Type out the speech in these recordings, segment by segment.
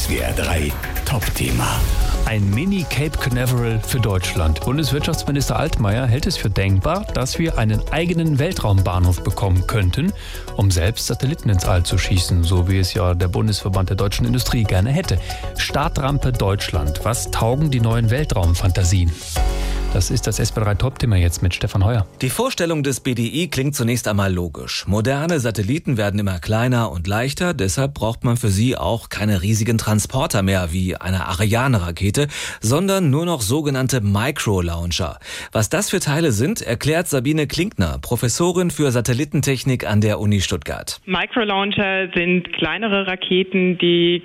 SWR 3 Top-Thema. Ein Mini-Cape Canaveral für Deutschland. Bundeswirtschaftsminister Altmaier hält es für denkbar, dass wir einen eigenen Weltraumbahnhof bekommen könnten, um selbst Satelliten ins All zu schießen, so wie es ja der Bundesverband der deutschen Industrie gerne hätte. Startrampe Deutschland. Was taugen die neuen Weltraumfantasien? Das ist das SWR 3 Top-Thema jetzt mit Stefan Heuer. Die Vorstellung des BDI klingt zunächst einmal logisch. Moderne Satelliten werden immer kleiner und leichter, deshalb braucht man für sie auch keine riesigen Transporter mehr wie eine Ariane-Rakete, sondern nur noch sogenannte Micro-Launcher. Was das für Teile sind, erklärt Sabine Klinkner, Professorin für Satellitentechnik an der Uni Stuttgart. Micro-Launcher sind kleinere Raketen, die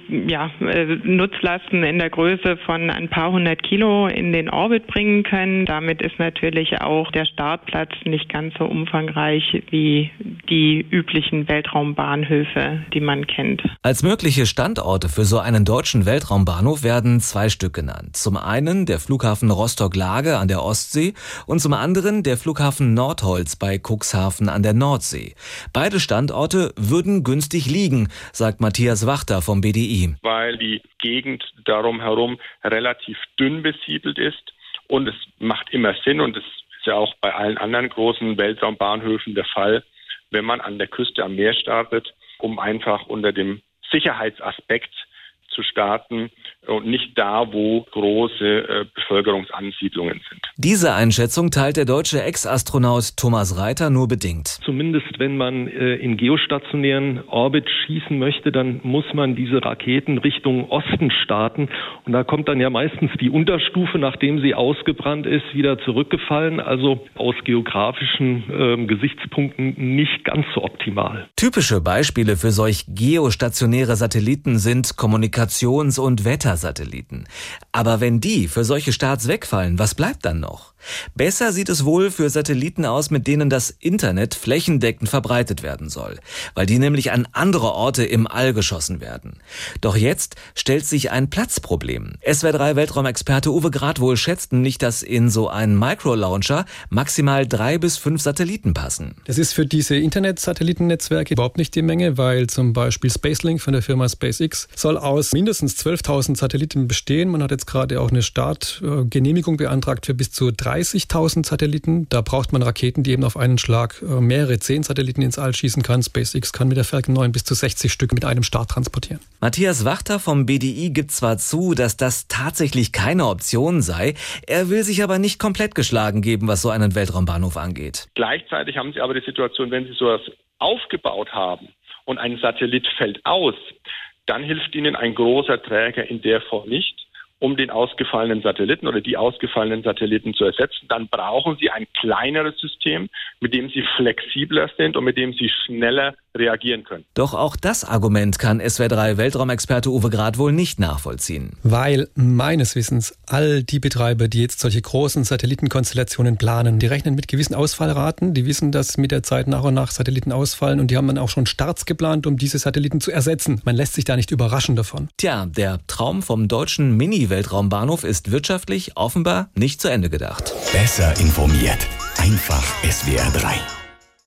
Nutzlasten in der Größe von ein paar hundert Kilo in den Orbit bringen können. Damit ist natürlich auch der Startplatz nicht ganz so umfangreich wie die üblichen Weltraumbahnhöfe, die man kennt. Als mögliche Standorte für so einen deutschen Weltraumbahnhof werden 2 Stück genannt. Zum einen der Flughafen Rostock-Lage an der Ostsee und zum anderen der Flughafen Nordholz bei Cuxhaven an der Nordsee. Beide Standorte würden günstig liegen, sagt Matthias Wachter vom BDI. Weil die Gegend darum herum relativ dünn besiedelt ist. Und es macht immer Sinn, und das ist ja auch bei allen anderen großen Weltraumbahnhöfen der Fall, wenn man an der Küste am Meer startet, um einfach unter dem Sicherheitsaspekt zu starten und nicht da, wo große Bevölkerungsansiedlungen sind. Diese Einschätzung teilt der deutsche Ex-Astronaut Thomas Reiter nur bedingt. Zumindest wenn man in geostationären Orbit schießen möchte, dann muss man diese Raketen Richtung Osten starten. Und da kommt dann ja meistens die Unterstufe, nachdem sie ausgebrannt ist, wieder zurückgefallen. Also aus geografischen Gesichtspunkten nicht ganz so optimal. Typische Beispiele für solch geostationäre Satelliten sind Kommunikations- und Wettersatelliten. Aber wenn die für solche Starts wegfallen, was bleibt dann noch? Besser sieht es wohl für Satelliten aus, mit denen das Internet flächendeckend verbreitet werden soll, weil die nämlich an andere Orte im All geschossen werden. Doch jetzt stellt sich ein Platzproblem. SWR 3 Weltraumexperte Uwe Gradwohl schätzt nicht, dass in so einen Micro-Launcher maximal 3 bis 5 Satelliten passen. Das ist für diese Internet-Satellitennetzwerke überhaupt nicht die Menge, weil zum Beispiel Spacelink von der Firma SpaceX soll aus mindestens 12.000 Satelliten bestehen. Man hat jetzt gerade auch eine Startgenehmigung beantragt für bis zu 30.000 Satelliten. Da braucht man Raketen, die eben auf einen Schlag mehrere 10 Satelliten ins All schießen kann. SpaceX kann mit der Falcon 9 bis zu 60 Stück mit einem Start transportieren. Matthias Wachter vom BDI gibt zwar zu, dass das tatsächlich keine Option sei, er will sich aber nicht komplett geschlagen geben, was so einen Weltraumbahnhof angeht. Gleichzeitig haben Sie aber die Situation, wenn Sie sowas aufgebaut haben und ein Satellit fällt aus, dann hilft Ihnen ein großer Träger in der Form nicht, um den ausgefallenen Satelliten oder die ausgefallenen Satelliten zu ersetzen. Dann brauchen Sie ein kleineres System, mit dem Sie flexibler sind und mit dem Sie schneller reagieren können. Doch auch das Argument kann SWR 3 Weltraumexperte Uwe Gradwohl nicht nachvollziehen. Weil meines Wissens all die Betreiber, die jetzt solche großen Satellitenkonstellationen planen, die rechnen mit gewissen Ausfallraten. Die wissen, dass mit der Zeit nach und nach Satelliten ausfallen, und die haben dann auch schon Starts geplant, um diese Satelliten zu ersetzen. Man lässt sich da nicht überraschen davon. Tja, der Traum vom deutschen Mini-Weltraumbahnhof ist wirtschaftlich offenbar nicht zu Ende gedacht. Besser informiert. Einfach SWR 3.